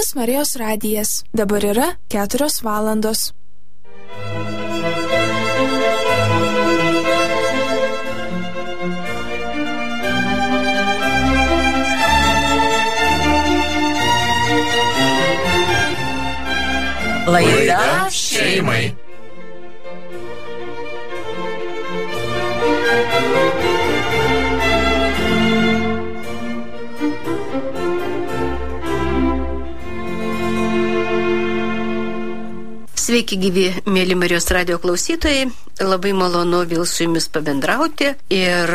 Šiaulių Marijos radijas. Dabar yra 4 valandos. Laida šeimai. Sveiki gyvi, mėly Marijos radijo klausytojai, labai malonu vėl su jumis pabendrauti ir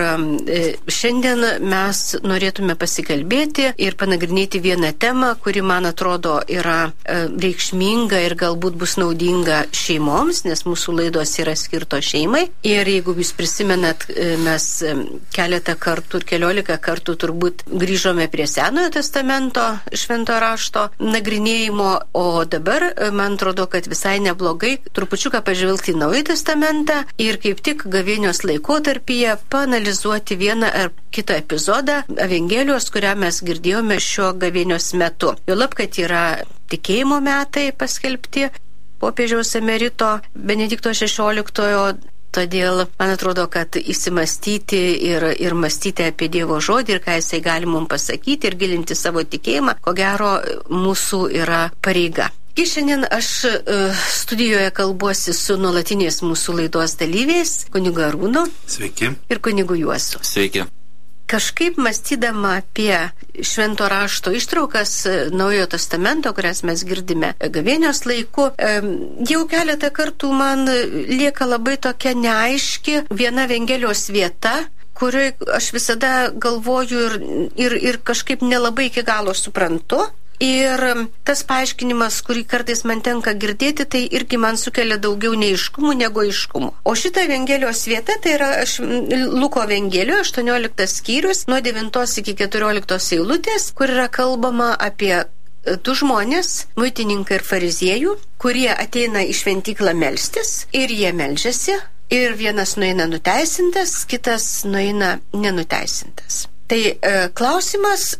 šiandien mes norėtume pasikalbėti ir panagrinėti vieną temą, kuri man atrodo yra reikšminga ir galbūt bus naudinga šeimoms, nes mūsų laidos yra skirtos šeimai. Ir jeigu jūs prisimenat, mes keletą kartų ir 14 kartų turbūt grįžome prie Senojo testamento švento rašto nagrinėjimo, o dabar man atrodo, kad visai neblogai trupučiuką pažvelgti į Naująjį testamentą ir kaip tik gavėnios laikotarpyje paanalizuoti vieną ar kitą epizodą Evangelijos, kurią mes girdėjome šio gavėnios metu. Juolab, kad yra tikėjimo metai paskelbti popiežiaus emerito Benedikto XVI. Todėl man atrodo, kad įsimastyti ir mąstyti apie Dievo žodį ir ką jisai gali mums pasakyti ir gilinti savo tikėjimą, ko gero mūsų yra pareiga. Ir šiandien aš studijoje kalbuosi su nuolatiniais mūsų laidos dalyviais, kunigu Arūnu. Sveiki. Ir kunigu Juozu. Sveiki. Kažkaip mąstydama apie švento rašto ištraukas Naujojo testamento, kurias mes girdime gavėnios laiku, jau keletą kartų man lieka labai tokia neaiški viena Evangelijos vieta, kurioje aš visada galvoju ir kažkaip nelabai iki galo suprantu. Ir tas paaiškinimas, kurį kartais man tenka girdėti, tai irgi man sukelia daugiau neaiškumų negu aiškumų. O šita Evangelijos vieta, tai yra Luko Evangelijoje 18 skyrius nuo 9 iki 14 eilutės, kur yra kalbama apie 2 žmonės, muitininką ir fariziejų, kurie ateina į šventyklą melstis ir jie meldžiasi ir vienas nueina nuteisintas, kitas nueina nenuteisintas. Tai klausimas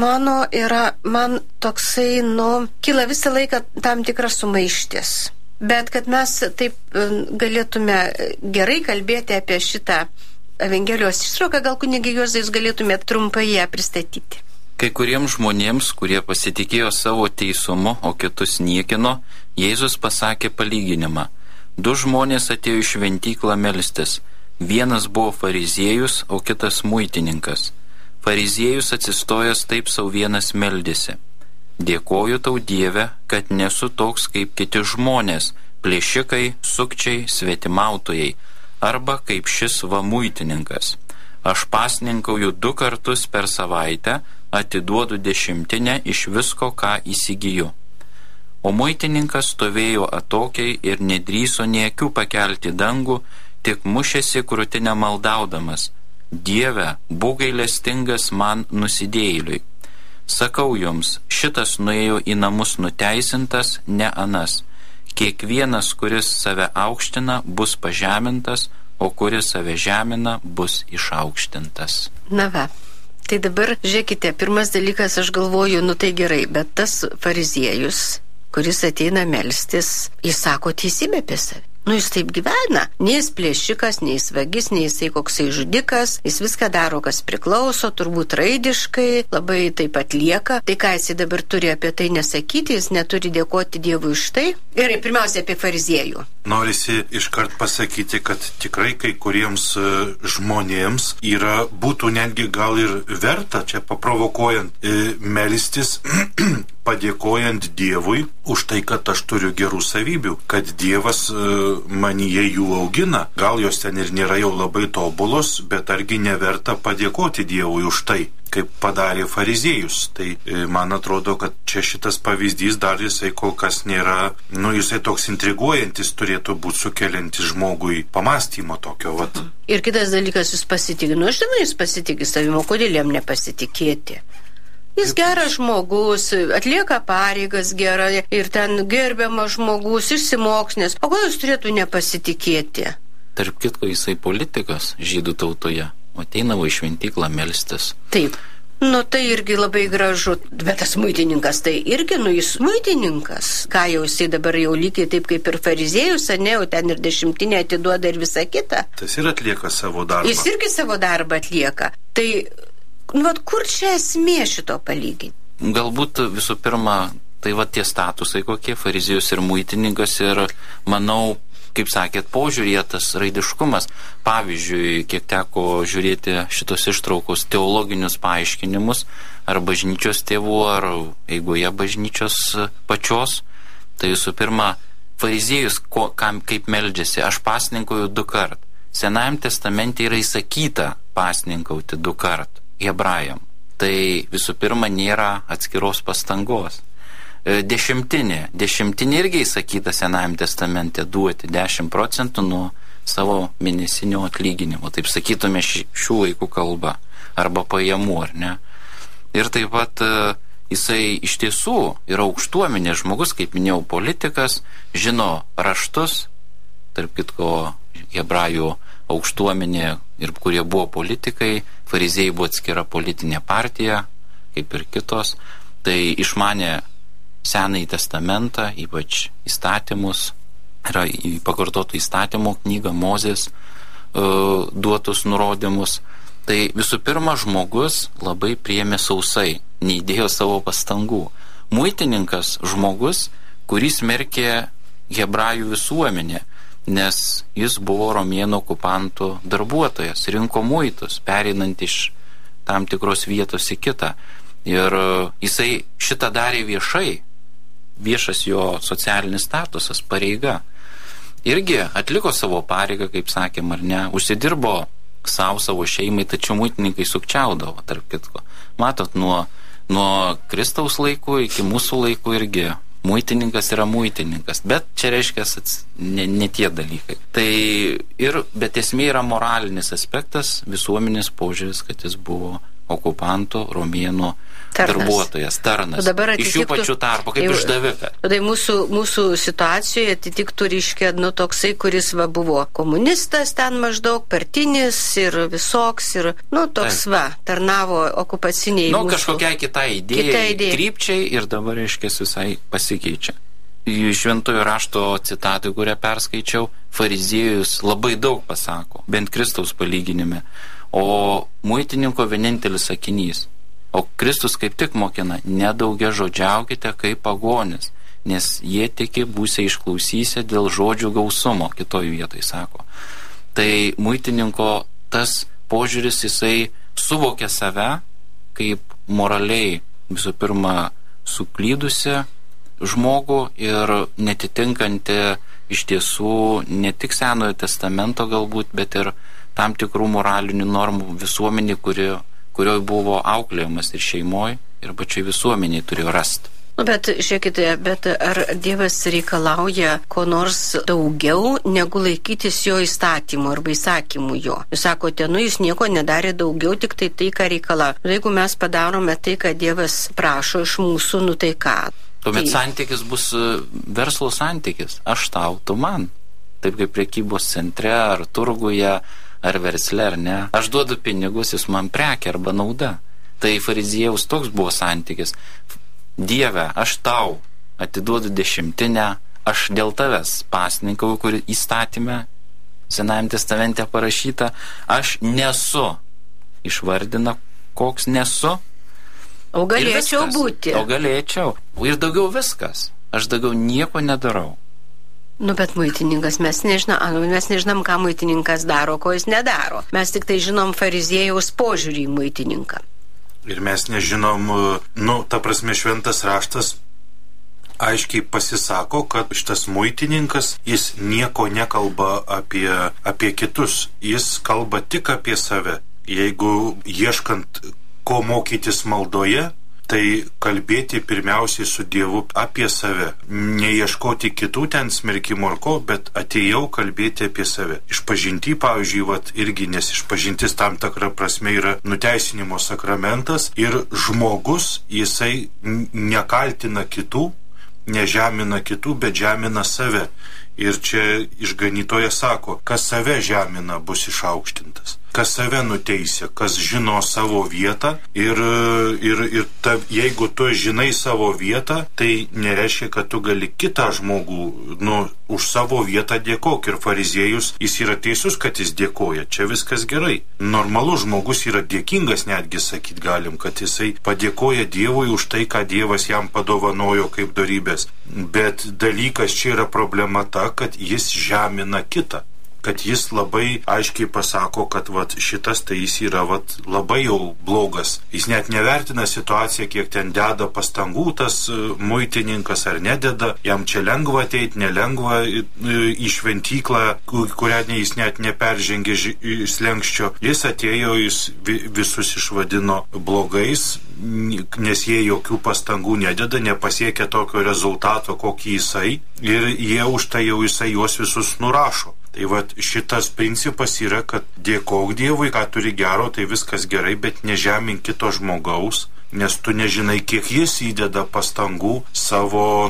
man toksai, kyla visą laiką tam tikras sumaištis. Bet kad mes taip galėtume gerai kalbėti apie šitą Evangelijos ištrauką, gal kunigi Juozai jūs galėtumėte trumpai ją pristatyti. Kai kuriems žmonėms, kurie pasitikėjo savo teisumu, o kitus niekino, Jėzus pasakė palyginimą. 2 žmonės atėjo į šventyklą melstis. Vienas buvo fariziejus, o kitas muitininkas. Fariziejus atsistojęs taip sau vienas meldėsi. Dėkoju tau, Dieve, kad nesu toks kaip kiti žmonės, plėšikai, sukčiai, svetimautojai, arba kaip šis va muitininkas. Aš pasninkauju 2 kartus per savaitę, atiduodu 10 iš visko, ką įsigiju. O muitininkas stovėjo atokiai ir nedrįso nė akių pakelti dangų, tik mušėsi krūtinę maldaudamas. Dieve, būk gailestingas man nusidėjėliui. Sakau jums, šitas nuėjo į namus nuteisintas, ne anas. Kiekvienas, kuris save aukština, bus pažemintas, o kuris save žemina, bus išaukštintas. Na va, tai dabar žiūrėkite, pirmas dalykas, aš galvoju, tai gerai, bet tas fariziejus, kuris ateina melstis, jis sako teisybę apie save. Jis taip gyvena. Nei jis plėšikas, nei jis vagis, nei jisai koksai žudikas. Jis viską daro, kas priklauso, turbūt raidiškai, labai taip atlieka. Tai ką jisai dabar turi apie tai nesakyti, jis neturi dėkoti Dievui už tai. Gerai, pirmiausia apie fariziejų. Norisi iškart pasakyti, kad tikrai kai kuriems žmonėms būtų netgi gal ir verta čia paprovokuojant melstis, padėkojant Dievui už tai, kad aš turiu gerų savybių, kad Dievas manyje jų augina. Gal jos ten ir nėra jau labai tobulos, bet argi neverta padėkoti Dievui už tai, kaip padarė fariziejus. Tai man atrodo, kad čia šitas pavyzdys dar jisai kol kas nėra, jisai toks intriguojantis turėtų būti sukeliantis žmogui pamąstymo tokio. Vat. Ir kitas dalykas, jūs pasitikė. Žinoma, jūs pasitikė savimo, kodėl jam nepasitikėti? Jis geras žmogus, atlieka pareigas gerai ir ten gerbiamas žmogus, išsimoksnės. O gal jis turėtų nepasitikėti? Tarp kitko, jisai politikas žydų tautoje. Ateina į šventyklą melstis. Taip. Nu, tai irgi labai gražu, bet tas muitininkas tai irgi, jis muitininkas. Ką jau jisai dabar jau lygiai taip kaip ir fariziejus, ne, jau ten ir 10 atiduoda ir visa kita. Tas ir atlieka savo darbą. Jis irgi savo darbą atlieka. Tai, kur čia esmė šito palyginti? Galbūt visų pirma, tai tie statusai kokie, fariziejus ir muitininkas ir, manau, kaip sakėt, požiūrėje tas raidiškumas. Pavyzdžiui, kiek teko žiūrėti šitos ištraukos teologinius paaiškinimus ar bažnyčios tėvų, ar eigoje bažnyčios pačios, tai visų pirma, fariziejus kaip meldžiasi, aš pasninkauju 2 kart. Senajam testamente yra įsakyta pasninkauti 2 kart hebrajam. Tai visų pirma, nėra atskiros pastangos. Dešimtinė irgi įsakyta Senajam testamente duoti 10% nuo savo mėnesinio atlyginimo, taip sakytume šių laikų kalba, arba pajamų, ar ne. Ir taip pat jisai iš tiesų yra aukštuomenės žmogus, kaip minėjau, politikas, žino raštus, tarp kitko hebrajų aukštuomenė ir kurie buvo politikai, fariziejai buvo atskira politinė partija, kaip ir kitos, tai išmanė Senąjį testamentą, ypač įstatymus, yra pakartotų įstatymų knyga, Mozės duotus nurodymus. Tai visų pirma, žmogus labai priėmė sausai, neįdėjo savo pastangų. Muitininkas žmogus, kuris smerkė hebrajų visuomenę, nes jis buvo romėnų okupantų darbuotojas, rinko muitus, pereinant iš tam tikros vietos į kitą. Ir jisai šitą darė viešai, viešas jo socialinis statusas, pareiga. Irgi atliko savo pareigą, kaip sakėm, ar ne, užsidirbo savo šeimai, tačiau muitininkai sukčiaudavo, tarp kitko. Matot, nuo Kristaus laikų iki mūsų laikų irgi muitininkas yra muitininkas, bet čia reiškia ne tie dalykai. Bet esmė yra moralinis aspektas, visuomenės požiūris, kad jis buvo okupantų, romėnų darbuotojas, tarnas. Iš jų pačių tarpo, kaip išdavikas. Tai mūsų situacijoje atitiktų, reiškia, toksai, kuris buvo komunistas ten maždaug, partinis ir visoks, ir, toks tarnavo okupaciniai mūsų. Kažkokiai kitai idėjai, krypčiai ir dabar, reiškia, visai pasikeičia. Šventojo rašto citatui, kurią perskaičiau, fariziejus labai daug pasako, bent Kristaus palyginime, o muitininko vienintelis sakinys. O Kristus kaip tik mokina, nedaugia žodžiaukite kaip pagonis, nes jie tiki būsiai išklausysę dėl žodžių gausumo, kitoj vietoj sako. Tai muitininko tas požiūris, jisai suvokia save kaip moraliai visų pirma suklydusi žmogų ir netitinkantį iš tiesų ne tik Senojo testamento galbūt, bet ir tam tikrų moralinių normų visuomenį, kurioje buvo auklėjimas ir šeimoje, ir pačiai visuomeniai turėjo rasti. Bet žiūrėkite, ar Dievas reikalauja ko nors daugiau, negu laikytis jo įstatymų arba įsakymų jo? Jūs sakote, jūs nieko nedarė daugiau, tik tai, ką reikalauja. Jeigu mes padarome tai, ką Dievas prašo iš mūsų, tai ką? Tuomet santykis bus verslo santykis. Aš tau, tu man. Taip kaip prekybos centre, ar turguje, ar versle, ar ne. Aš duodu pinigus, jis man prekė arba nauda. Tai fariziejaus toks buvo santykis. Dieve, aš tau atiduodu 10, aš dėl tavęs pasninkauju, kur įstatyme Senajam testamente parašyta, aš nesu. Išvardina, koks nesu. O galėčiau būti. O galėčiau. Ir daugiau viskas. Aš daugiau nieko nedarau. Bet muitininkas, mes nežinom, ką muitininkas daro, ko jis nedaro. Mes tik tai žinom fariziejaus požiūrį į muitininką. Ir mes nežinom, ta prasme šventas raštas aiškiai pasisako, kad šitas muitininkas, jis nieko nekalba apie kitus, jis kalba tik apie save. Jeigu ieškant, ko mokytis maldoje, tai kalbėti pirmiausiai su Dievu apie save. Neieškoti kitų ten smerkimo ar ko, bet atėjau kalbėti apie save. Išpažinti, pavyzdžiui, irgi, nes išpažintis tam tikra prasme yra nuteisinimo sakramentas ir žmogus, jisai nekaltina kitų, nežemina kitų, bet žemina save. Ir čia išganytojas sako, kas save žemina, bus išaukštintas. Kas save nuteisia, kas žino savo vietą ir jeigu tu žinai savo vietą, tai nereiškia, kad tu gali kitą žmogų už savo vietą dėkok. Ir fariziejus, jis yra teisus, kad jis dėkoja. Čia viskas gerai. Normalus žmogus yra dėkingas, netgi sakyt galim, kad jisai padėkoja Dievui už tai, ką Dievas jam padovanojo kaip dorybės. Bet dalykas čia yra problema ta, kad jis žemina kitą. Kad jis labai aiškiai pasako, kad šitas tai jis yra labai jau blogas. Jis net nevertina situaciją, kiek ten deda pastangų tas muitininkas ar nededa. Jam čia lengva ateiti, nelengva į šventyklą, kurią jis net neperžengė slenkščio. Jis atėjo, jis visus išvadino blogais, nes jie jokių pastangų nededa, nepasiekia tokio rezultato, kokį jisai. Ir jie už tai jau jisai juos visus nurašo. Tai šitas principas yra, kad dėkok Dievui, ką turi gero, tai viskas gerai, bet nežemink kito žmogaus, nes tu nežinai, kiek jis įdeda pastangų savo,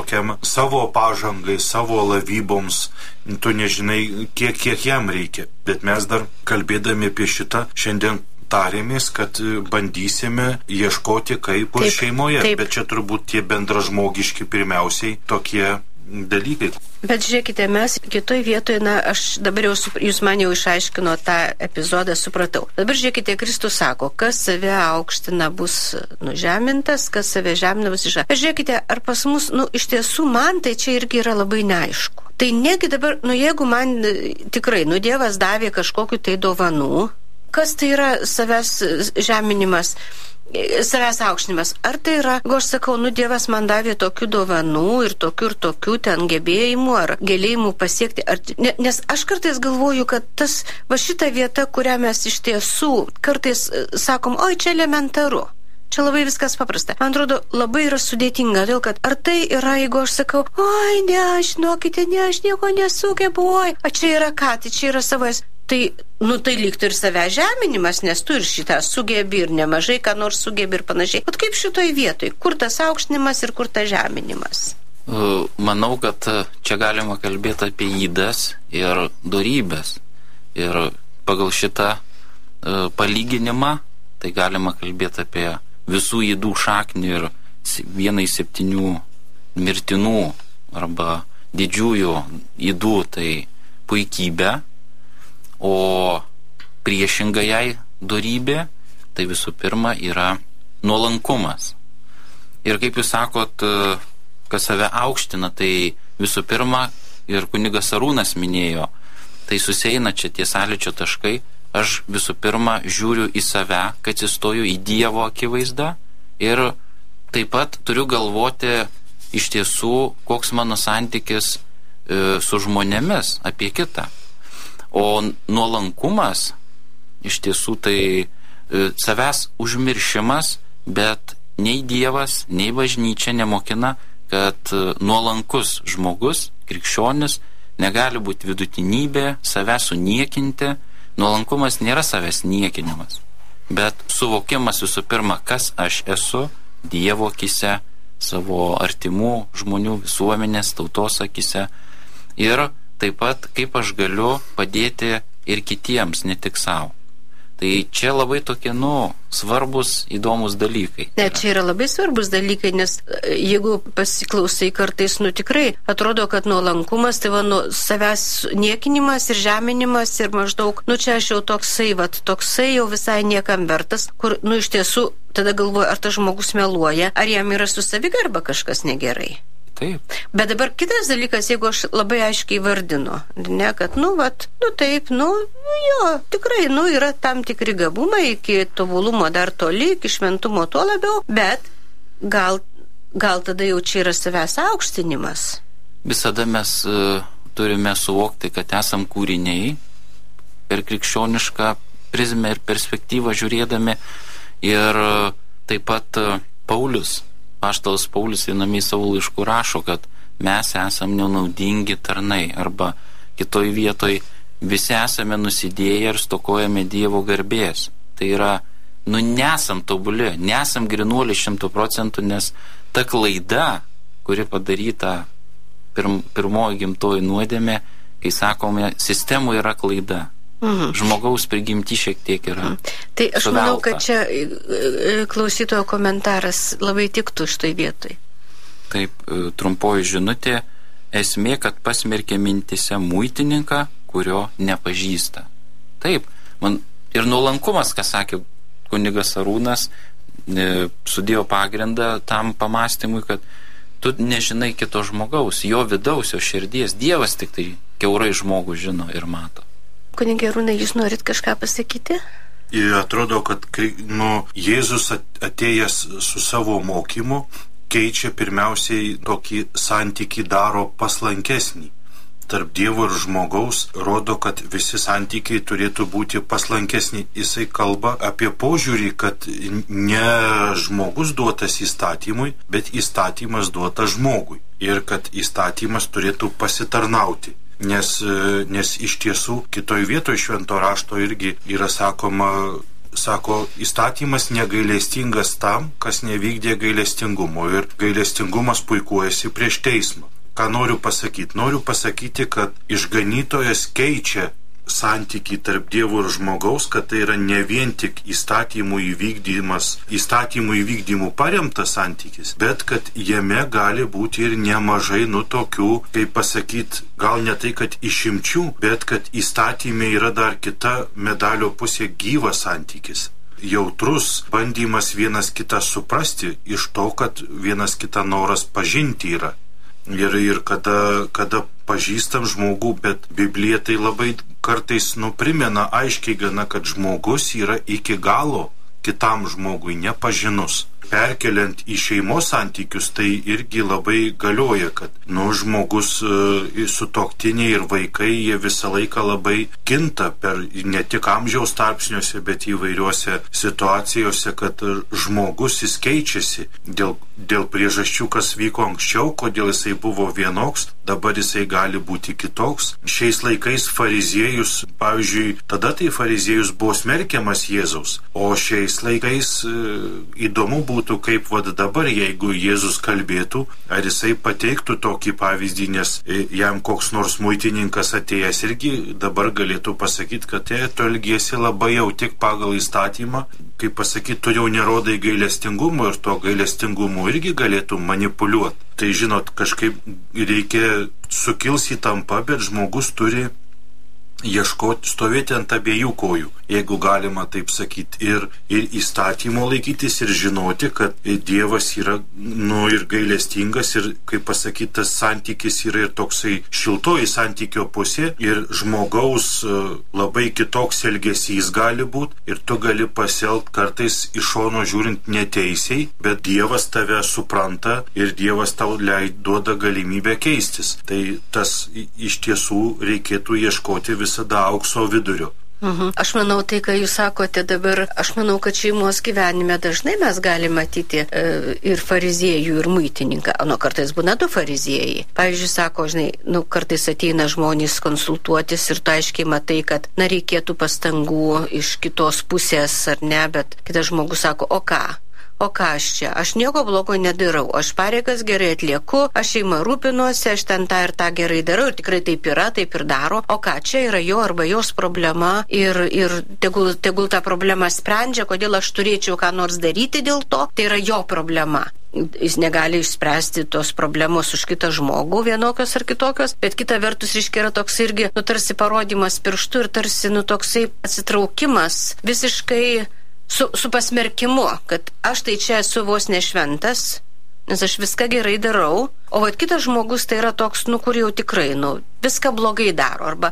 savo pažangai, savo lavyboms, tu nežinai, kiek jam reikia. Bet mes dar kalbėdami apie šitą šiandien tarėmės, kad bandysime ieškoti kaip ir šeimoje, bet čia turbūt tie bendražmogiški pirmiausiai tokie dalykai. Bet žiūrėkite, mes kitoj vietoje, aš dabar jau, jūs man jau išaiškino tą epizodą, supratau. Dabar žiūrėkite, Kristus sako, kas save aukština bus nužemintas, kas save žemina bus išaukštintas. Bet žiūrėkite, ar pas mus, iš tiesų man tai čia irgi yra labai neaišku. Tai negi dabar, jeigu man tikrai, Dievas davė kažkokiu tai dovanų, kas tai yra savęs žeminimas? Savęs aukštinimas. Ar tai yra, jeigu aš sakau, Dievas man davė tokių dovanų ir tokių ten gebėjimų ar galėjimų pasiekti. Nes aš kartais galvoju, kad šita vieta, kurią mes iš tiesų kartais sakom, oi, čia elementaru. Čia labai viskas paprasta. Man atrodo, labai yra sudėtinga, dėl kad ar tai yra, jeigu aš sakau, oi, ne, žinokite, aš nieko nesugebu, oi, a čia yra ką, tai čia yra savas. Tai lygtų ir save žeminimas, nes tu ir šitą sugebi ir nemažai, ką nors sugebi ir panašiai. Bet kaip šitoj vietoj, kur tas aukštinimas ir kur tas žeminimas? Manau, kad čia galima kalbėti apie ydas ir dorybės. Ir pagal šitą palyginimą, tai galima kalbėti apie visų ydų šaknį ir 1/7 mirtinų arba didžiųjų ydų, tai puikybė. O priešinga jai dorybė, tai visų pirma yra nuolankumas. Ir kaip jūs sakot, kas save aukština, tai visų pirma, ir kunigas Arūnas minėjo, tai susieina čia tie sąlyčio taškai. Aš visų pirma žiūriu į save, kad atsistoju į Dievo akivaizdą ir taip pat turiu galvoti iš tiesų, koks mano santykis su žmonėmis apie kitą. O nuolankumas iš tiesų tai savęs užmiršimas, bet nei Dievas, nei bažnyčia nemokina, kad nuolankus žmogus, krikščionis, negali būti vidutinybė, savęs suniekinti. Nuolankumas nėra savęs niekinimas, bet suvokimas visų pirma, kas aš esu Dievo akise, savo artimų žmonių, visuomenės, tautos akise ir taip pat, kaip aš galiu padėti ir kitiems, ne tik savo. Tai čia labai tokie, svarbus, įdomus dalykai. Ne, čia yra labai svarbus dalykai, nes jeigu pasiklausai kartais, tikrai atrodo, kad nuolankumas, tai savęs niekinimas ir žeminimas ir maždaug, čia aš jau toksai jau visai niekam vertas, kur, iš tiesų, tada galvoju, ar tas žmogus meluoja, ar jam yra su savigarba kažkas negerai. Taip. Bet dabar kitas dalykas, jeigu aš labai aiškiai vardinu, ne, kad, taip, jo, tikrai, yra tam tikri gabumai, iki tobulumo dar toli, iki šventumo tuo labiau, bet gal tada jau čia yra savęs aukštinimas. Visada mes turime suvokti, kad esam kūriniai per krikščionišką prizmę ir perspektyvą žiūrėdami ir taip pat Apaštalas Paulius viename savo laiškų rašo, kad mes esame nenaudingi tarnai, arba kitoj vietoj visi esame nusidėję ir stokojame Dievo garbės. Tai yra, nesam tobuli, nesam grinuoliai 100%, nes ta klaida, kuri padaryta pirmoji gimtoji nuodėmė, kai sakome, sistemoje yra klaida. Žmogaus prigimti šiek tiek yra. Tai aš suvelta. manau, kad čia klausytojo komentaras labai tiktų štai vietoj. Taip, trumpoji žinutė, esmė, kad pasmerkė mintise muitininką, kurio nepažįsta. Taip, man ir nuolankumas, ką sakė kunigas Arūnas, sudėjo pagrindą tam pamastymui, kad tu nežinai kito žmogaus, jo vidaus, jo širdies. Dievas tik tai kiaurai žmogų žino ir mato. Kunigė Arūnai, jūs norit kažką pasakyti? Ir atrodo, kad Jėzus atėjęs su savo mokymu keičia pirmiausiai tokį santykį, daro paslankesnį. Tarp Dievo ir žmogaus rodo, kad visi santykiai turėtų būti paslankesni. Jisai kalba apie požiūrį, kad ne žmogus duotas įstatymui, bet įstatymas duotas žmogui. Ir kad įstatymas turėtų pasitarnauti. Nes iš tiesų kitoj vietoje švento rašto irgi yra sako, įstatymas negailestingas tam, kas nevykdė gailestingumo. Ir gailestingumas puikuojasi prieš teismą. Ką noriu pasakyti? Noriu pasakyti, kad išganytojas keičia santykį tarp Dievo ir žmogaus, kad tai yra ne vien tik įstatymų įvykdymų paremtas santykis, bet kad jame gali būti ir nemažai tokių, kaip pasakyti, gal ne tai, kad išimčių, bet kad įstatymė yra dar kita medalio pusė, gyvas santykis. Jautrus bandymas vienas kitą suprasti iš to, kad vienas kitą noras pažinti yra. Ir kada pažįstam žmogų, bet Biblija tai labai kartais primena aiškiai gana, kad žmogus yra iki galo kitam žmogui nepažinus. Perkeliant į šeimos santykius, tai irgi labai galioja, kad žmogus, sutuoktiniai ir vaikai, jie visą laiką labai kinta per ne tik amžiaus tarpsniuose, bet įvairiuose situacijose, kad žmogus jis keičiasi dėl priežasčių, kas vyko anksčiau, kodėl jisai buvo vienoks, dabar jisai gali būti kitoks. Šiais laikais fariziejus, pavyzdžiui, tada tai fariziejus buvo smerkiamas Jėzaus, o šiais laikais įdomu būtų, kaip dabar, jeigu Jėzus kalbėtų, ar jisai pateiktų tokį pavyzdį, nes jam koks nors muitininkas atėjęs irgi dabar galėtų pasakyti, kad tu elgiesi labai jau tik pagal įstatymą, kaip pasakyti, tu jau nerodai gailestingumo ir to gailestingumu irgi galėtų manipuliuoti. Tai žinot, kažkaip reikia sukils įtampa, bet žmogus turi ieškoti, stovėti ant abiejų kojų, jeigu galima taip sakyti, ir įstatymo laikytis ir žinoti, kad Dievas yra ir gailestingas ir, kaip pasakyti, tas santykis yra ir toksai šiltoji santykio pusė ir žmogaus labai kitoks elgesys gali būti ir tu gali pasielgti kartais iš šono žiūrint neteisiai, bet Dievas tave supranta ir Dievas tau duoda galimybę keistis. Tai tas iš tiesų reikėtų ieškoti visada aukso vidurio. Aš manau, tai, ką jūs sakote dabar, aš manau, kad šeimos gyvenime dažnai mes galime matyti ir fariziejų, ir muitininką. Kartais būna du fariziejai. Pavyzdžiui, sako, kartais ateina žmonės konsultuotis ir tu aiškiai matai, kad reikėtų pastangų iš kitos pusės ar ne, bet kitas žmogus sako, o ką aš čia? Aš nieko blogo nedarau, aš pareigas gerai atlieku, aš šeimą rūpinuosi, aš ten tą ir tą gerai darau ir tikrai taip yra, taip ir daro. O ką čia yra jo arba jos problema ir tegul tą problemą sprendžia, kodėl aš turėčiau ką nors daryti dėl to, tai yra jo problema. Jis negali išspręsti tos problemos už kitą žmogų vienokios ar kitokios, bet kita vertus yra toks irgi, tarsi parodymas pirštu ir tarsi, toksai atsitraukimas visiškai su pasmerkimu, kad aš tai čia esu vos nešventas, nes aš viską gerai darau, o kitas žmogus tai yra toks, kur jau tikrai, viską blogai daro, arba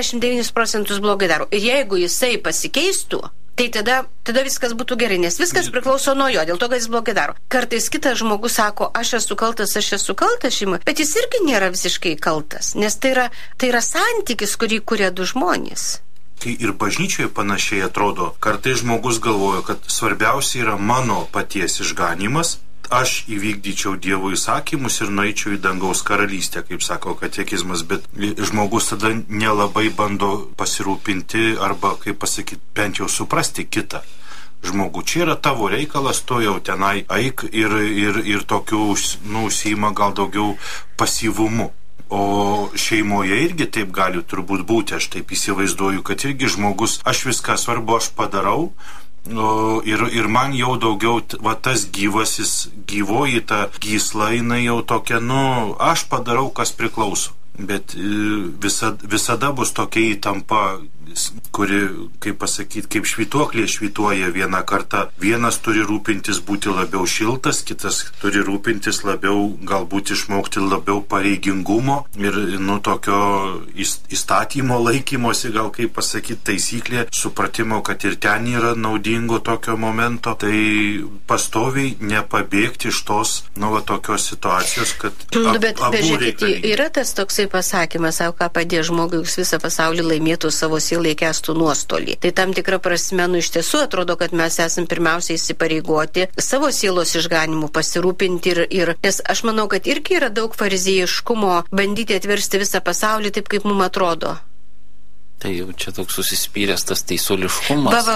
99% blogai daro. Ir jeigu jisai pasikeistų, tai tada viskas būtų gerai, nes viskas priklauso nuo jo, dėl to, kad jis blogai daro. Kartais kitas žmogus sako, aš esu kaltas šeimai, bet jis irgi nėra visiškai kaltas, nes tai yra santykis, kurį kuria du žmonės. Ir bažnyčioje panašiai atrodo. Kartais žmogus galvoja, kad svarbiausia yra mano paties išganimas, aš įvykdyčiau Dievo įsakymus ir nueičiau į dangaus karalystę, kaip sako katekizmas, bet žmogus tada nelabai bando pasirūpinti arba, kaip pasakyti, bent jau suprasti kitą žmogų. Čia yra tavo reikalas, tu jau tenai eik ir tokiu užsiima gal daugiau pasyvumu. O šeimoje irgi taip gali turbūt būti, aš taip įsivaizduoju, kad irgi žmogus, aš viską svarbu, aš padarau, ir man jau daugiau, va tas gyvasis, gyvoji ta gysla, jinai jau tokia, aš padarau, kas priklauso. Bet visada bus tokia įtampa, kuri, kaip pasakyti, kaip švytuoklė švytuoja vieną kartą. Vienas turi rūpintis būti labiau šiltas, kitas turi rūpintis labiau, galbūt išmokti labiau pareigingumo ir, tokio įstatymo laikymosi, gal kaip pasakyti, taisyklė, supratimo, kad ir ten yra naudingo tokio momento. Tai pastoviai nepabėgti iš tos, tokios situacijos, kad bet žiūrėkite, yra tas toksai pasakymas, ką padėjo žmogui, jis visą pasaulį laimėtų savo sielai kestų nuostolį. Tai tam tikra prasme, iš tiesų atrodo, kad mes esam pirmiausiai įsipareigoti savo sielos išganimu pasirūpinti ir nes aš manau, kad irgi yra daug fariziejiškumo bandyti atversti visą pasaulį taip, kaip mums atrodo. Tai jau čia toks susispyręs tas teisuoliškumas.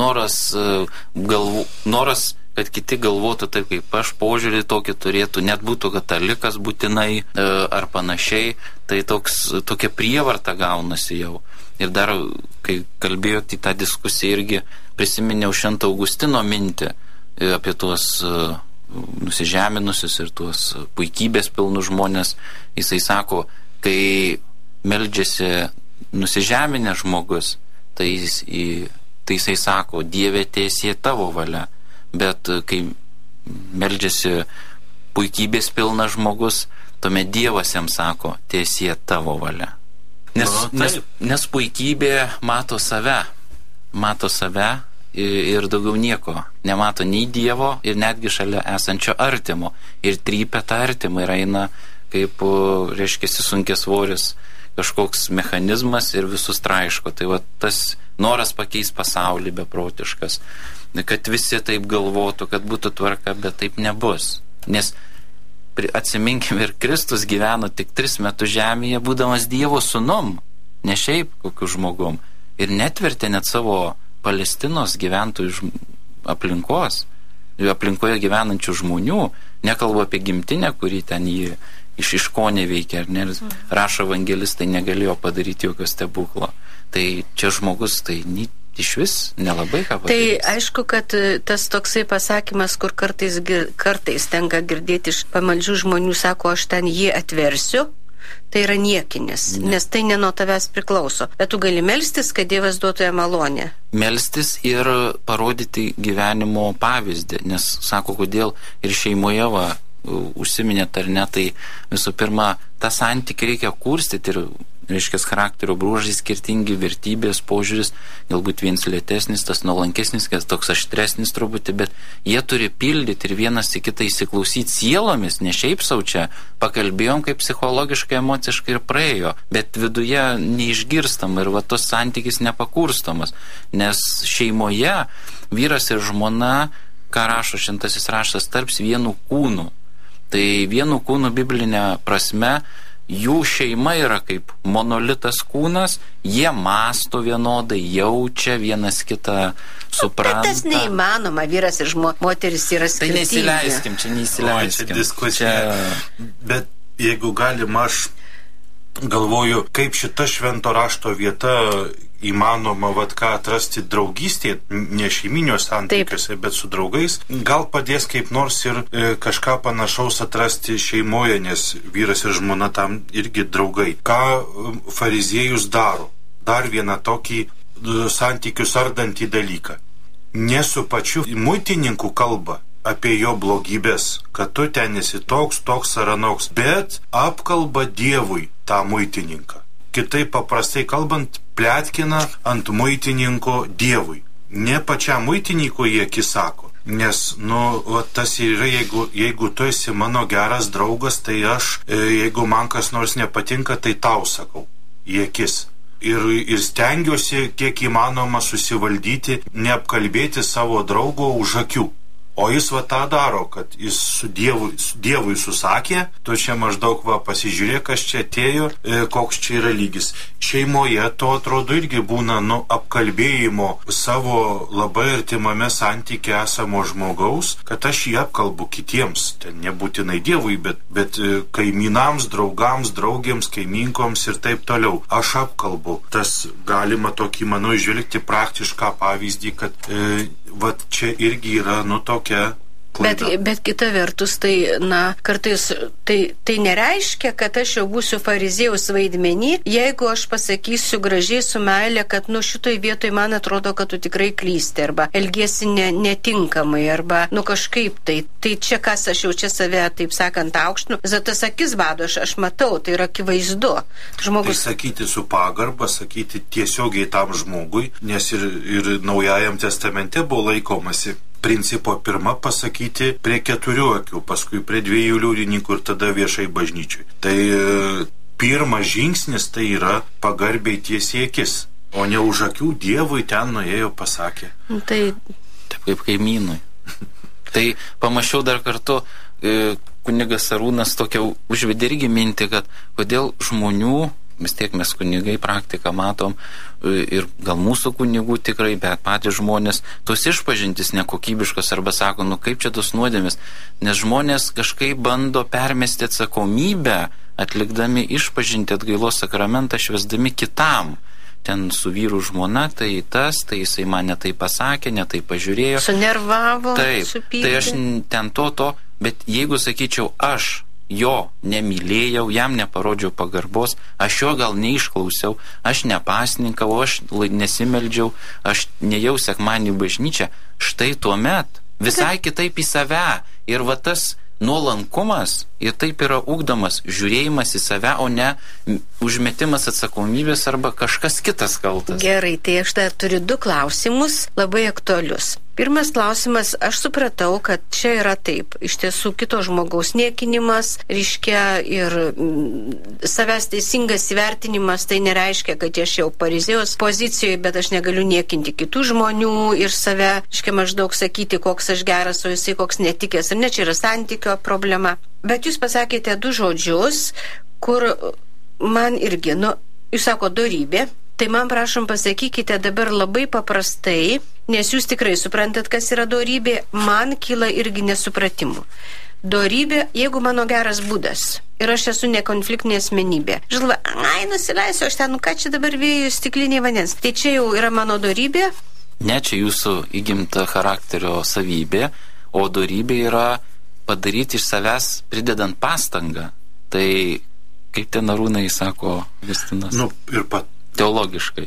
Noras, kad kiti galvotų taip, kaip aš, požiūrį tokį turėtų, net būtų katalikas būtinai ar panašiai, tai tokia prievarta gaunasi jau. Ir dar, kai kalbėjote į tą diskusiją, irgi prisiminiau Švento Augustino mintį apie tuos nusižeminusius ir tuos puikybės pilnus žmonės. Jisai sako, kai meldžiasi nusižeminęs žmogus, tai jisai sako, Dieve, teesie tavo valia. Bet kai meldžiasi puikybės pilnas žmogus, tuomet Dievas jam sako, teesie tavo valia. Nes puikybė mato save ir daugiau nieko. Nemato nei Dievo ir netgi šalia esančio artimo. Ir trypia tą artimą ir eina kaip, reiškiasi, sunkiasvoris kažkoks mechanizmas ir visus traiško. Tai va tas noras pakeis pasaulį beprotiškas. Kad visi taip galvotų, kad būtų tvarka, bet taip nebus. Nes atsiminkim, ir Kristus gyveno tik 3 metus žemėje, būdamas Dievo sūnum, ne šiaip kokiu žmogum. Ir netvertė net savo Palestinos gyventojų aplinkos, aplinkoje gyvenančių žmonių. Nekalbu apie gimtinę, kurį ten jį iš Iškonė veikia, ar ne? Rašo evangelistai, negalėjo padaryti jokio stebuklo. Tai čia žmogus, tai iš vis nelabai ką padarys. Tai aišku, kad tas toksai pasakymas, kur kartais tenka girdėti iš pamaldžių žmonių, sako, aš ten jį atversiu, tai yra niekinis, nes tai ne nuo tavęs priklauso. Bet tu gali melstis, kad Dievas duotų jam malonę. Melstis ir parodyti gyvenimo pavyzdį, nes sako, kodėl ir šeimoje užsiminėt ar ne, tai visų pirma, tą santykį reikia kurstyti ir reiškia charakterio bruožai skirtingi, vertybės, požiūris, galbūt vienas lėtesnis, tas nuolankesnis, kas toks aštresnis truputį, bet jie turi pildyti ir vienas į kitą įsiklausyti sielomis, ne šiaip sau čia pakalbėjom kaip psichologiškai, emociškai ir praėjo, bet viduje neišgirstam ir va tos santykis nepakurstamas, nes šeimoje vyras ir žmona, ką rašo Šventasis raštas, tarps vienu kūnu. Tai vienu kūnu biblinė prasme jų šeima yra kaip monolitas kūnas, jie mąsto vienodai, jaučia vienas kitą, supranta. Bet tas neįmanoma, vyras ir moteris yra skirtingi. Tai neįsileiskim. Čia diskusija. Bet jeigu galima, aš galvoju, kaip šita švento rašto vieta įmanoma atrasti draugystėje, ne šeiminiuose santykiuose, bet su draugais, gal padės kaip nors ir kažką panašaus atrasti šeimoje, nes vyras ir žmona tam irgi draugai. Ką fariziejus daro? Dar vieną tokį santykius ardantį dalyką. Ne su pačiu muitininku kalba apie jo blogybės, kad tu ten esi toks ar anoks, bet apkalba Dievui tą muitininką. Kitaip paprastai kalbant, pletkina ant muitininko Dievui. Ne pačiam muitininkui jie akis sako. Nes, tas yra, jeigu tu esi mano geras draugas, tai aš, jeigu man kas nors nepatinka, tai tau sakau į akis. Ir stengiuosi, kiek įmanoma susivaldyti, neapkalbėti savo draugo už akių. O jis va tą daro, kad jis su Dievui susakė, tu čia maždaug va pasižiūrėk, kas čia atėjo, koks čia yra lygis. Šeimoje to atrodo irgi būna apkalbėjimo savo labai artimame santyke esamo žmogaus, kad aš jį apkalbu kitiems, ten nebūtinai Dievui, bet kaimynams, draugams, draugėms, kaiminkoms ir taip toliau. Aš apkalbu. Tas galima tokį, manau, žvelgti praktišką pavyzdį, kad vat čia irgi yra, tokia klaida. Bet kita vertus, tai, kartais tai nereiškia, kad aš jau būsiu fariziejaus vaidmenį, jeigu aš pasakysiu gražiai su meilė, kad šitoj vietoj man atrodo, kad tu tikrai klysti, arba elgiesi netinkamai, arba kažkaip tai. Tai čia kas aš jau čia save, taip sakant, aukštinu, tas akis bado, aš matau, tai yra akivaizdu. Žmogus... Tai sakyti su pagarba, sakyti tiesiogiai tam žmogui, nes ir Naujajam testamente buvo laikomasi principo pirma pasakyti prie 4 akių, paskui prie 2 liudininkų ir tada viešai bažnyčiui. Tai pirmas žingsnis tai yra pagarbiai tiesiai akis, o ne už akių Dievui ten nuėjo pasakė. Tai taip kaip kaimynui. Tai pamačiau dar kartu, kunigas Arūnas tokia užvedė irgi mintį, kad kodėl žmonių, vis tiek mes kunigai praktiką matom ir gal mūsų kunigų tikrai, bet patys žmonės tos išpažintis nekokybiškos arba sako, kaip čia tos nuodėmės, nes žmonės kažkaip bando permesti atsakomybę, atlikdami išpažinti atgailos sakramentą, švęsdami kitam. Ten su vyru žmona, tai jisai man netai pasakė, netai pažiūrėjo. Sunervavo, supykdė. Tai aš ten to, bet jeigu sakyčiau, aš jo nemylėjau, jam neparodžiau pagarbos, aš jo gal neišklausiau, aš nepasninkau, aš nesimeldžiau, aš nejau sekmadienį bažnyčią, štai tuomet visai kitaip į save. Ir va tas nuolankumas ir taip yra ugdomas žiūrėjimas į save, o ne užmetimas atsakomybės arba kažkas kitas kaltas. Gerai, tai aš dar turiu 2 klausimus, labai aktualius. Pirmas klausimas, aš supratau, kad čia yra taip, iš tiesų kito žmogaus niekinimas, reiškia ir savęs teisingas įvertinimas, tai nereiškia, kad aš jau fariziejaus pozicijoje, bet aš negaliu niekinti kitų žmonių ir save, reiškia maždaug sakyti, koks aš geras, o jisai koks netikęs, ar ne, čia yra santykio problema. Bet jūs pasakėte 2 žodžius, kur man irgi, jūs sako dorybė. Tai man prašom pasakykite dabar labai paprastai, nes jūs tikrai suprantat, kas yra dorybė, man kyla irgi nesupratimų. Dorybė, jeigu mano geras būdas ir aš esu nekonfliktinė asmenybė. Žinoma, nusileisiu, aš ten, ką čia dabar vėjų stikliniai vandens. Tai čia jau yra mano dorybė? Ne, čia jūsų įgimta charakterio savybė, o dorybė yra padaryti iš savęs pridedant pastangą. Tai kaip ten Arūnai sako Justinas? Ir teologiškai.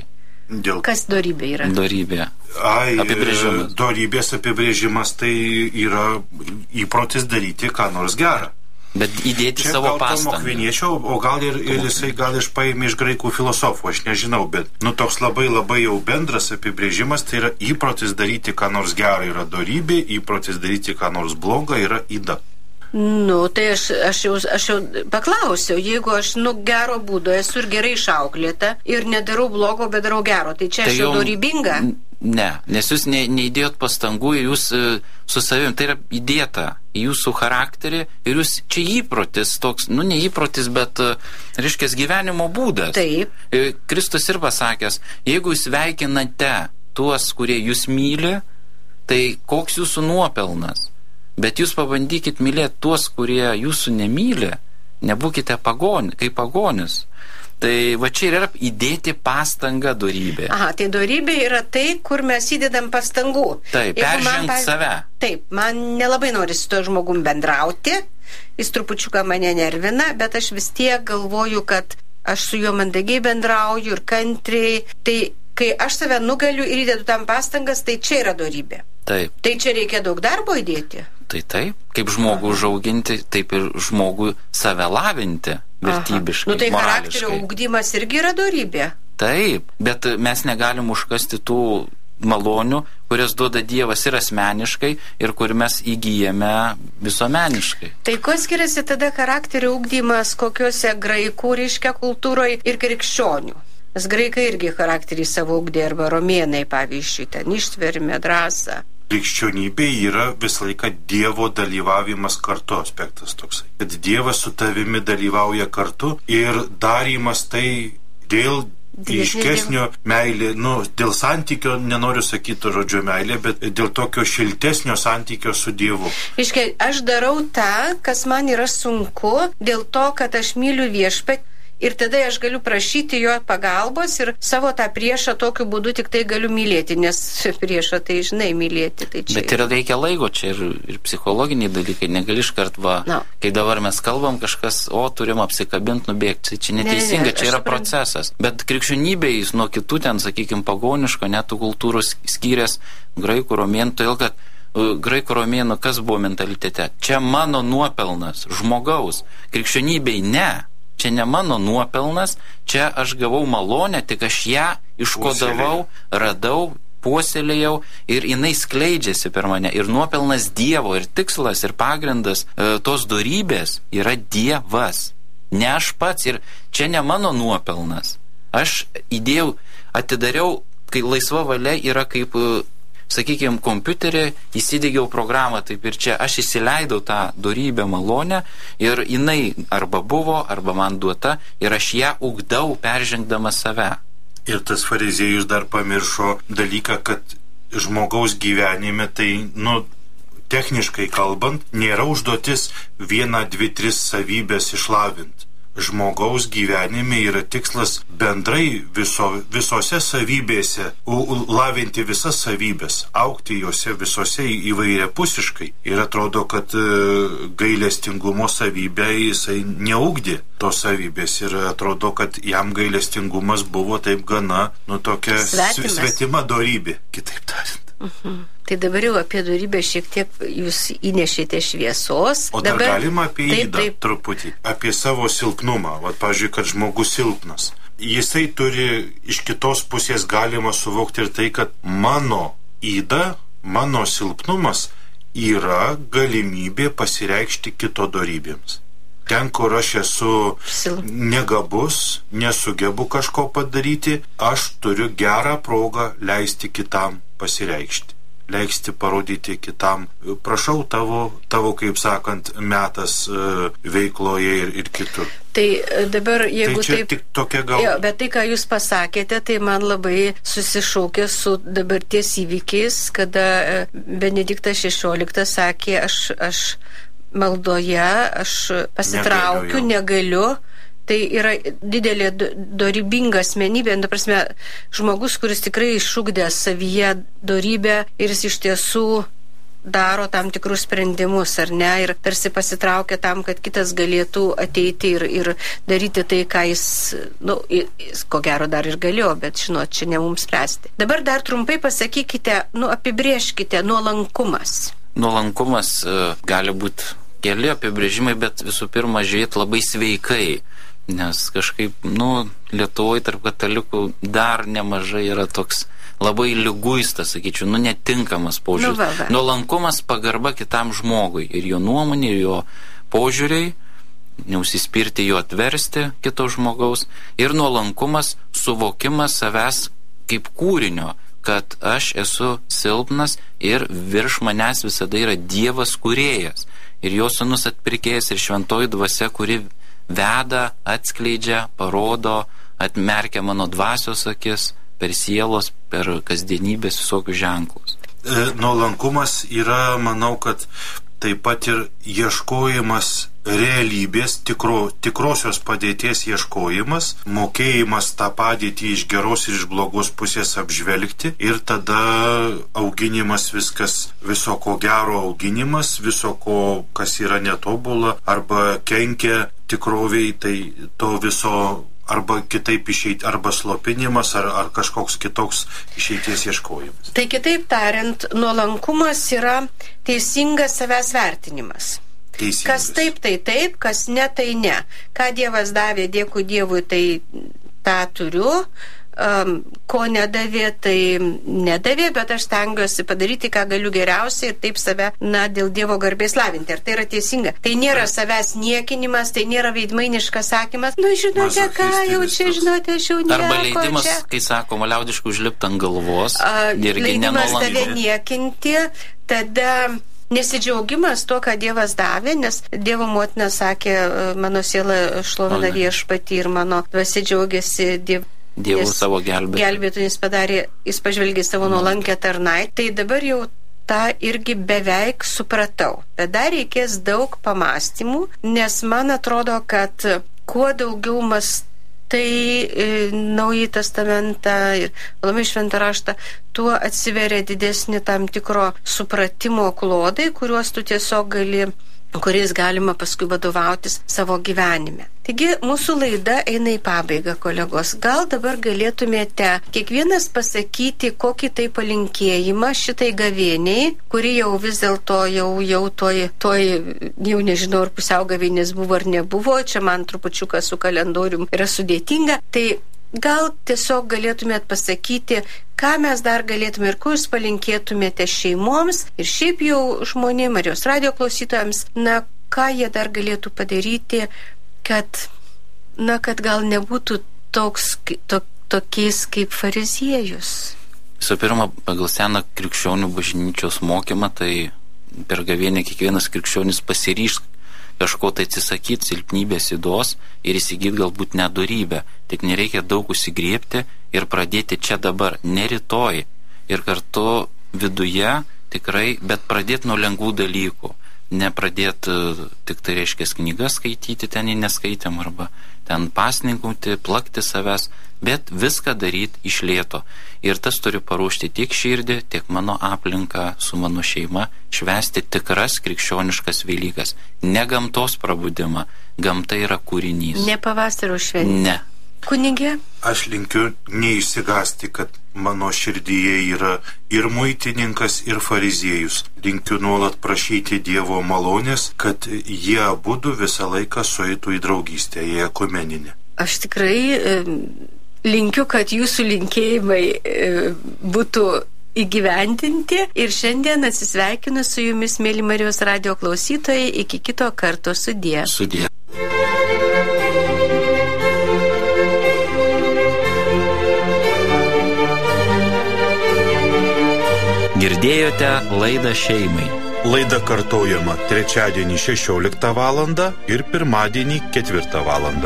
Kas dorybė yra? Dorybė. Apibrėžimas. Dorybės apibrėžimas tai yra įprotis daryti ką nors gerą. Bet įdėti savo pastangą. Mokviniečio, o gal ir jisai gal paėmė iš graikų filosofų, aš nežinau, bet toks labai jau bendras apibrėžimas, tai yra įprotis daryti ką nors gerą yra dorybė, įprotis daryti ką nors blogą yra yda. Tai aš jau paklausiau, jeigu aš gero būdo esu ir gerai išauklėta ir nedarau blogo, bet darau gero, tai čia aš jau dorybinga? Ne, nes jūs neįdėjot pastangų ir jūs su savim, tai yra įdėta į jūsų charakterį ir jūs čia įprotis toks, ne įprotis, bet reiškia gyvenimo būdas. Taip. Kristus ir pasakęs, jeigu jūs veikinate tuos, kurie jūs myli, tai koks jūsų nuopelnas? Bet jūs pabandykit mylėti tuos, kurie jūsų nemyli, nebūkite kaip pagonis. Tai va čia yra įdėti pastangą dorybė. Tai dorybė yra tai, kur mes įdedam pastangų. Taip, peržengti save. Taip, man nelabai nori su to žmogum bendrauti, jis trupučiuką mane nervina, bet aš vis tiek galvoju, kad aš su juo mandagiai bendrauju ir kantriai. Tai kai aš save nugaliu ir įdedu tam pastangas, tai čia yra dorybė. Taip. Tai čia reikia daug darbo įdėti. Tai taip, kaip žmogų užauginti, taip ir žmogų save lavinti vertybiškai, tai morališkai. Charakterio ugdymas irgi yra dorybė. Taip, bet mes negalim užkasti tų malonių, kurias duoda Dievas ir asmeniškai, ir kur mes įgyjame visuomeniškai. Tai ko skiriasi tada charakterio ugdymas kokiuose graikų reiškia kultūroje ir krikščionių? Nes graikai irgi charakterį savo ugdė, arba romėnai, pavyzdžiui, ten ištvermė, drąsa. krikščionybė yra visą laiką Dievo dalyvavimas kartu aspektas toksai. Kad Dievas su tavimi dalyvauja kartu ir darymas tai dėl ryškesnio meilė, dėl santykio, nenoriu sakyti žodžio meilė, bet dėl tokio šiltesnio santykio su Dievu. Iškai, aš darau tą, kas man yra sunku, dėl to, kad aš myliu Viešpatį. Ir tada aš galiu prašyti jo pagalbos ir savo tą priešą tokiu būdu tik tai galiu mylėti, nes priešą tai žinai mylėti. Tai čia... Bet ir reikia laiko, čia ir psichologiniai dalykai, negali iškart kai dabar mes kalbam kažkas, turim apsikabinti, nubėgti, čia neteisinga, čia yra procesas. Bet krikščionybė jis nuo kitų ten, sakykime, pagoniško, netų kultūros skyrės graikų, romėnų, todėl kad graikų, romėnų kas buvo mentalitete? Čia mano nuopelnas, žmogaus, krikščionybei ne. Čia ne mano nuopelnas, čia aš gavau malonę, tik aš ją iškodavau, radau, puoselėjau ir jinai skleidžiasi per mane. Ir nuopelnas Dievo, ir tikslas, ir pagrindas tos dorybės yra Dievas. Ne aš pats, ir čia ne mano nuopelnas. Aš atidariau, kai laisva valia yra kaip... Sakykime, kompiuterį įsidėgiau programą, taip ir čia aš įsileidau tą dorybę malonę ir jinai arba buvo, arba man duota ir aš ją ugdau peržengdamas save. Ir tas fariziejus dar pamiršo dalyką, kad žmogaus gyvenime tai, techniškai kalbant, nėra užduotis 1, 2, 3 savybės išlavinti. Žmogaus gyvenime yra tikslas bendrai visose savybėse, lavinti visas savybės, augti juose visose įvairiapusiškai. Ir atrodo, kad gailestingumo savybė jisai neugdė tos savybės ir atrodo, kad jam gailestingumas buvo taip gana, tokia svetima dorybė, kitaip tariant. Tai dabar jau apie dorybę šiek tiek jūs įnešėte šviesos. O dar galima apie įdą truputį, apie savo silpnumą. Pavyzdžiui, kad žmogus silpnas. Jisai turi iš kitos pusės galima suvokti ir tai, kad mano įda, mano silpnumas yra galimybė pasireikšti kito dorybėms. Ten, kur aš esu negabus, nesugebu kažko padaryti, aš turiu gerą progą leisti kitam pasireikšti, leisti parodyti kitam. Prašau tavo kaip sakant, metas veikloje ir kitur. Tai dabar, jeigu tai tik tokia gal... bet tai, ką jūs pasakėte, tai man labai susišaukė su dabarties įvykiais, kada Benediktas XVI sakė, aš maldoje, aš pasitraukiu, negaliu. Tai yra didelė dorybinga asmenybė, prasme, žmogus, kuris tikrai išugdė savyje dorybę ir jis iš tiesų daro tam tikrus sprendimus, ar ne, ir tarsi pasitraukia tam, kad kitas galėtų ateiti ir daryti tai, ką jis, ko gero dar ir galėjo, bet žinot, čia ne mums spręsti. Dabar dar trumpai pasakykite, apibrėžkite nuolankumas. Nuolankumas gali būti keli apibrėžimai, bet visų pirma žiūrėti labai sveikai. Nes kažkaip, Lietuvoje tarp katalikų dar nemažai yra toks labai liguistas, sakyčiau, netinkamas požiūris. Nuolankumas pagarba kitam žmogui ir jo nuomonė, ir jo požiūriai, neužsispirti jo atversti kito žmogaus. Ir nuolankumas suvokimas savęs kaip kūrinio, kad aš esu silpnas ir virš manęs visada yra Dievas kūrėjas. Ir jo sūnus atpirkėjas ir šventoji dvasia, kuri veda, atskleidžia, parodo, atmerkia mano dvasios akis per sielos, per kasdienybės visokius ženklus. Nuolankumas yra, manau, kad taip pat ir ieškojimas realybės, tikrosios padėties ieškojimas, mokėjimas tą padėtį iš geros ir iš blogos pusės apžvelgti ir tada auginimas viso ko gero auginimas, viso ko, kas yra netobula arba kenkia tikroviai, tai to viso arba kitaip išeiti, arba slopinimas, ar kažkoks kitoks išeities ieškojimas. Tai kitaip tariant, nuolankumas yra teisingas savęs vertinimas. Teisingas. Kas taip, tai taip, kas ne, tai ne. Ką Dievas davė, dėkui Dievui, tai tą turiu. ko nedavė, tai nedavė, bet aš stengiuosi padaryti, ką galiu geriausiai ir taip save, dėl Dievo garbės lavinti. Ar tai yra teisinga? Tai nėra savęs niekinimas, tai nėra veidmainiškas sakymas. Žinote ką, jau čia, žinote, aš jau nieko. Arba leidimas, čia, kai sakoma, liaudiškai užlipti ant galvos. Leidimas tave niekinti, tada nesidžiaugimas tuo, ką Dievas davė, nes Dievo motina sakė, mano siela šlovina Viešpatį ir mano dvasia džiaugiasi Dievu savo gelbėtoju. Jis pažvelgė savo nuolankę tarnai. Tai dabar jau tą irgi beveik supratau. Tada reikės daug pamastymų, nes man atrodo, kad kuo daugiau mąstai Naująjį testamentą ir labai šventą raštą, tuo atsiveria didesni tam tikro supratimo klodai, kuriais galima paskui vadovautis savo gyvenime. Taigi, mūsų laida eina į pabaigą, kolegos. Gal dabar galėtumėte kiekvienas pasakyti, kokį tai palinkėjimą šitai gavėniai, kuri jau vis dėlto jau nežinau, ar pusiau gavėnės buvo ar nebuvo, čia man trupučiuką su kalendorium yra sudėtinga, tai gal tiesiog galėtumėt pasakyti, ką mes dar galėtume ir ko jūs palinkėtumėte šeimoms ir šiaip jau žmonėms, Marijos radijo klausytojams, ką jie dar galėtų padaryti, kad gal nebūtų tokiais kaip fariziejus. Visų pirma, pagal seną krikščionių bažnyčios mokymą, tai per gavėnią kiekvienas krikščionis pasiryš kažko tai atsisakyti, silpnybės ydos ir įsigyti galbūt nedorybę. Tik nereikia daug užsigriebti ir pradėti čia dabar, ne rytoj. Ir kartu viduje tikrai, bet pradėti nuo lengvų dalykų. Nepradėti tik tai reiškia knygas skaityti, ten į neskaitėm, arba ten pasninkauti, plakti savęs, bet viską daryti iš lėto. Ir tas turi paruošti tiek širdį, tiek mano aplinką su mano šeima, švęsti tikras krikščioniškas Velykas. Ne gamtos prabudimą, gamta yra kūrinys. Ne pavasario šventė. Ne. Kunigė? Aš linkiu neišsigąsti, kad mano širdyje yra ir muitininkas, ir fariziejus. Linkiu nuolat prašyti Dievo malonės, kad jie abudu visą laiką sueitų į draugystę, į ekumeninę. Aš tikrai linkiu, kad jūsų linkėjimai būtų įgyvendinti ir šiandien atsisveikinu su jumis, mėly Marijos radijo klausytojai, iki kito karto, sudie. Sudie. Girdėjote laidą šeimai. Laida kartojama trečiadienį 16 val. Ir pirmadienį 4 val.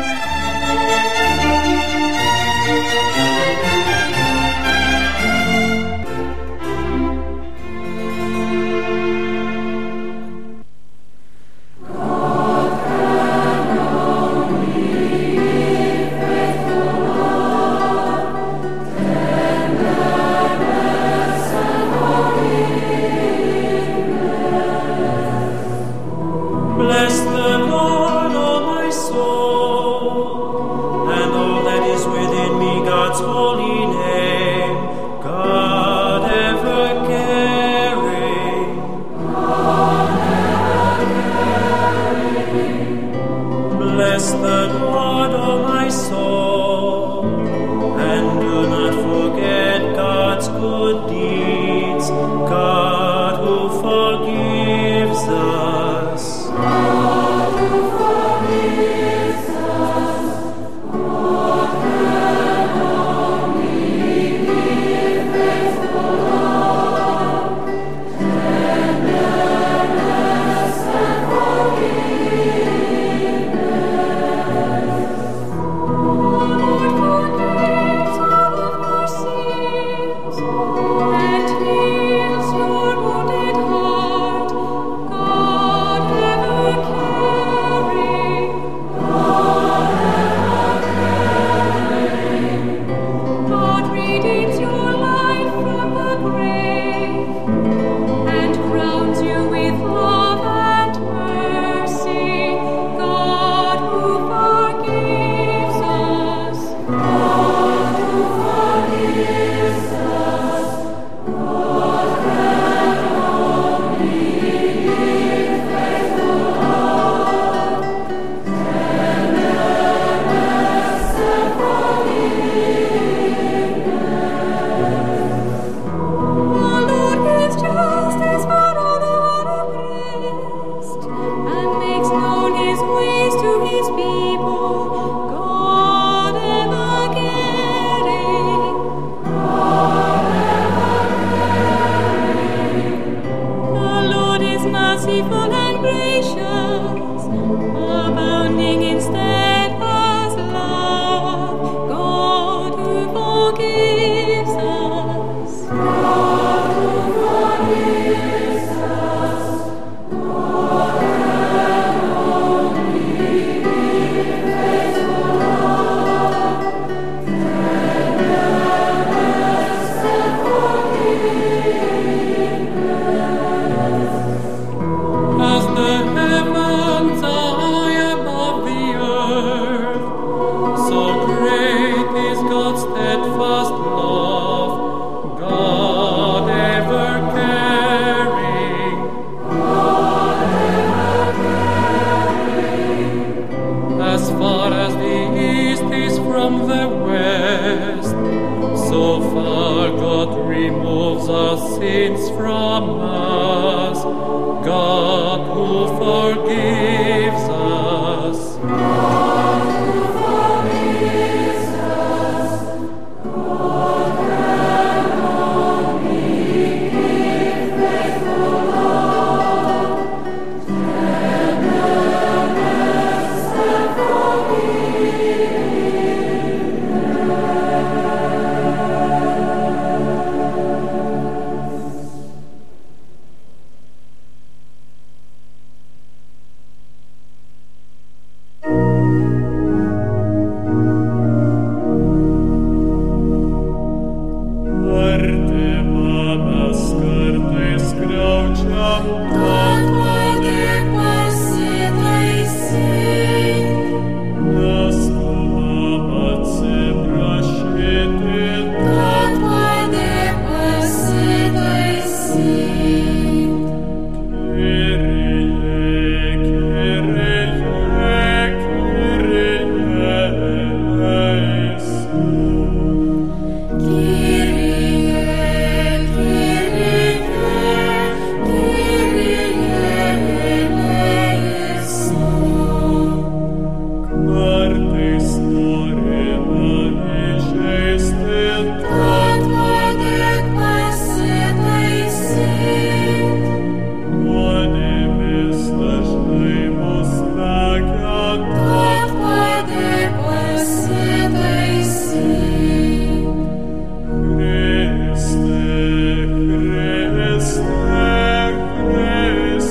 Bless the Lord, O my soul, and all that is within me, God's holy name. God ever caring, bless the Lord, O my soul, and do not forget God's good deeds, God who forgives us. as far as the east is from the west, so far God removes our sins from us. God who forgives us. God who forgives us. God can only give faithful love, tenderness and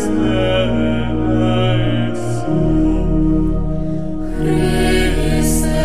Christe.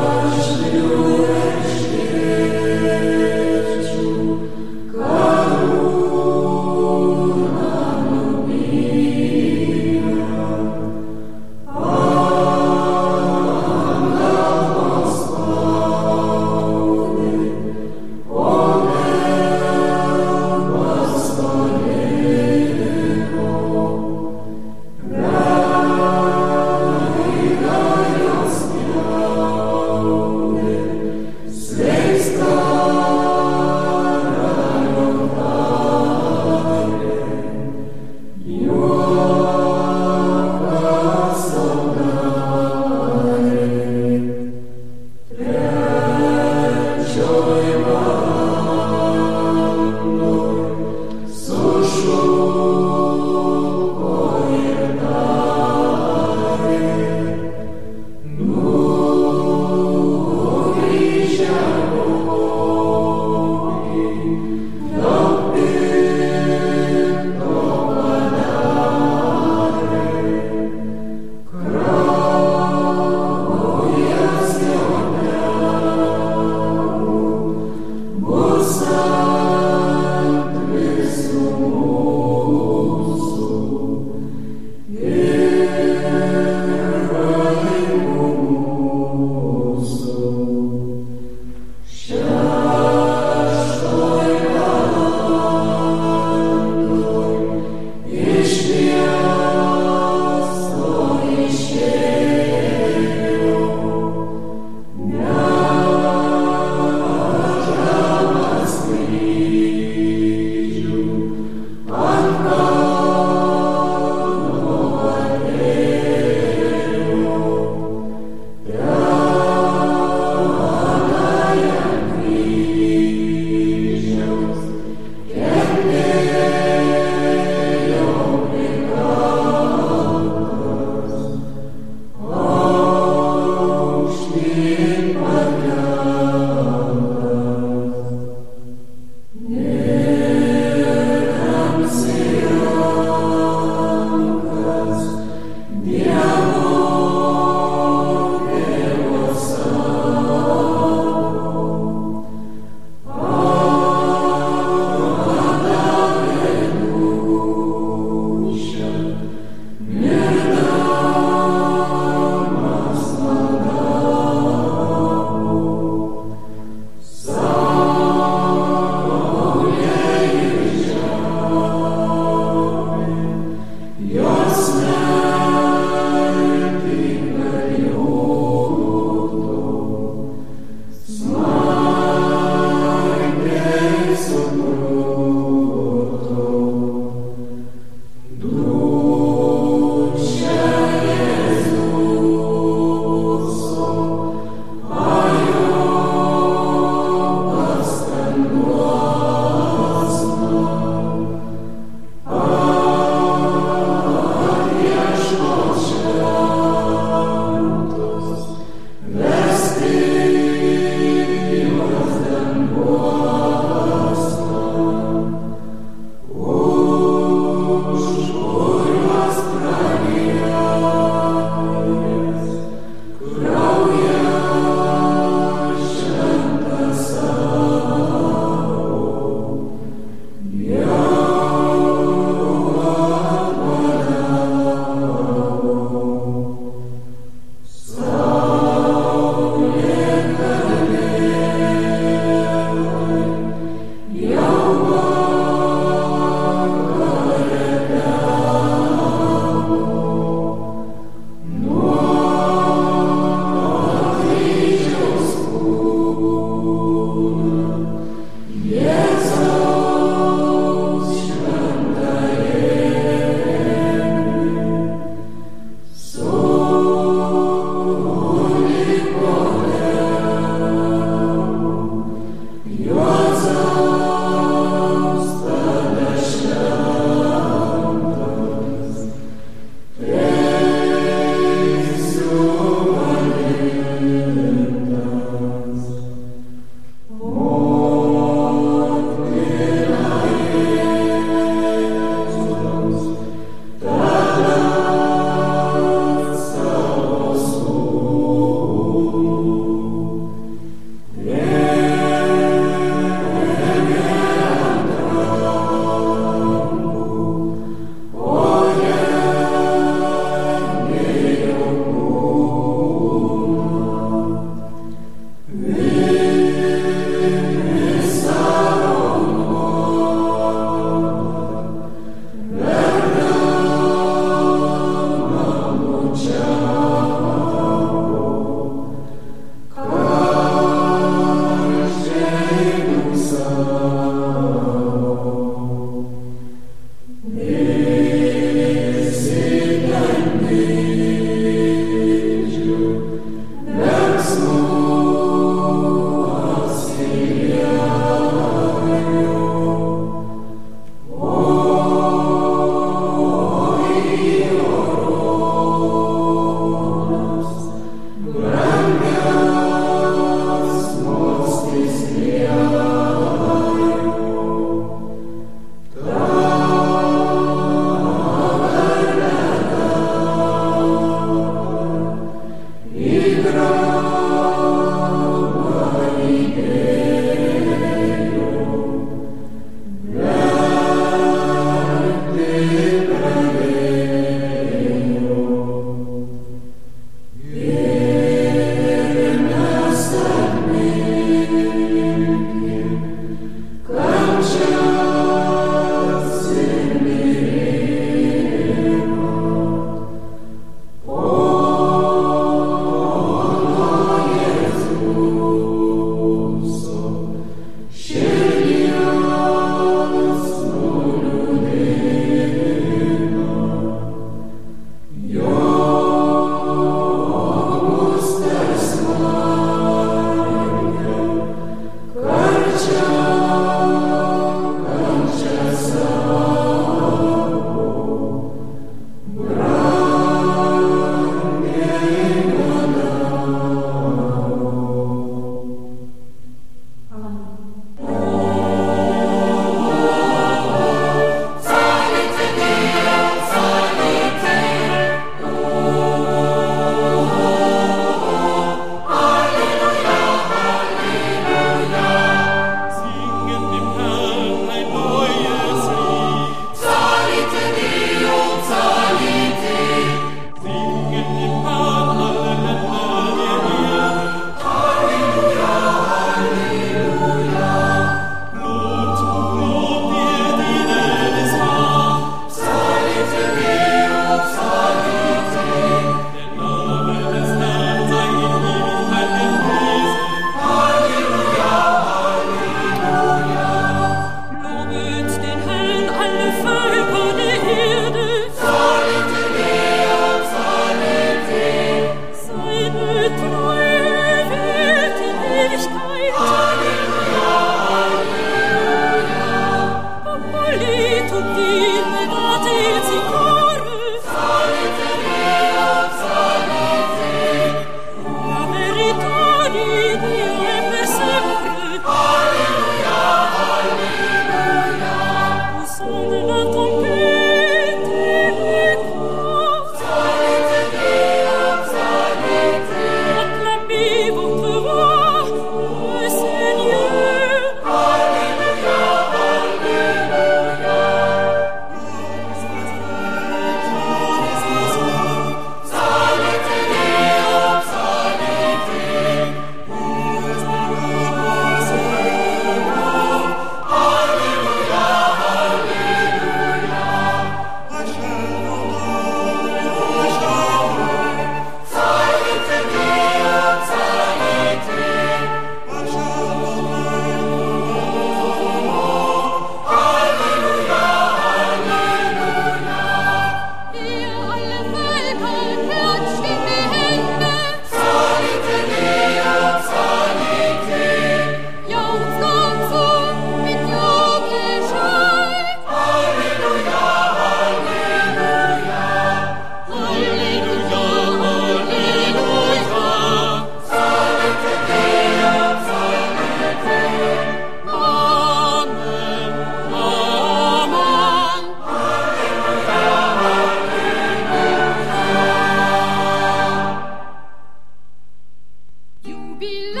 Jubiläum